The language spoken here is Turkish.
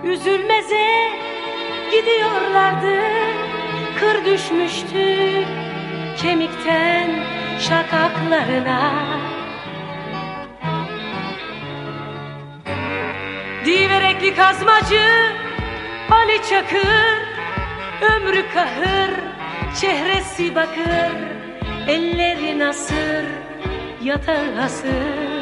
Üzülmeze gidiyorlardı, kır düşmüştü kemikten şakaklarına. Diverekli kazmacı Ali Çakır, ömrü kahır, çehresi bakır, elleri nasır, yatağı hasır.